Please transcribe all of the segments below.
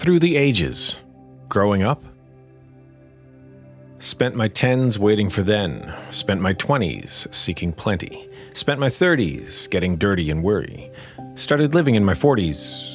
Through the ages. Growing up. Spent my 10s waiting for then. Spent my 20s seeking plenty. Spent my 30s getting dirty and worry. Started living in my 40s.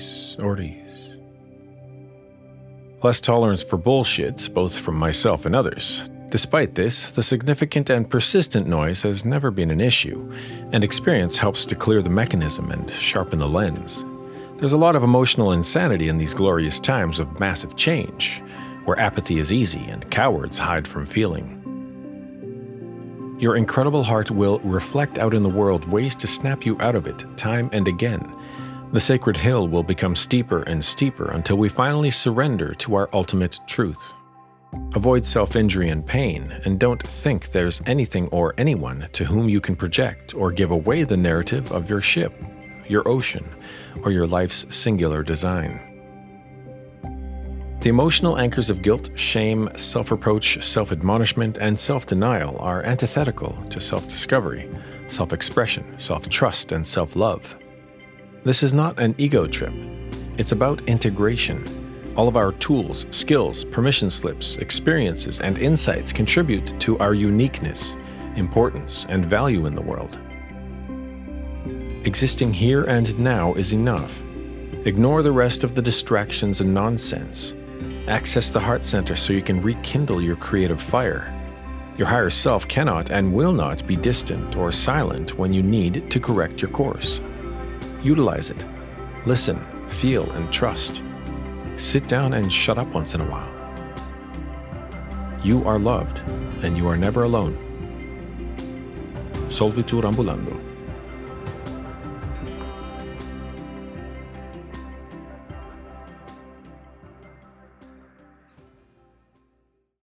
Less tolerance for bullshit, both from myself and others. Despite this, the significant and persistent noise has never been an issue, and experience helps to clear the mechanism and sharpen the lens. There's a lot of emotional insanity in these glorious times of massive change, where apathy is easy and cowards hide from feeling. Your incredible heart will reflect out in the world ways to snap you out of it time and again. The sacred hill will become steeper and steeper until we finally surrender to our ultimate truth. Avoid self-injury and pain, and don't think there's anything or anyone to whom you can project or give away the narrative of your ship, your ocean, or your life's singular design. The emotional anchors of guilt, shame, self-reproach, self-admonishment, and self-denial are antithetical to self-discovery, self-expression, self-trust, and self-love. This is not an ego trip. It's about integration. All of our tools, skills, permission slips, experiences, and insights contribute to our uniqueness, importance, and value in the world. Existing here and now is enough. Ignore the rest of the distractions and nonsense. Access the heart center so you can rekindle your creative fire. Your higher self cannot and will not be distant or silent when you need to correct your course. Utilize it. Listen, feel, and trust. Sit down and shut up once in a while. You are loved, and you are never alone. Solvitur ambulando.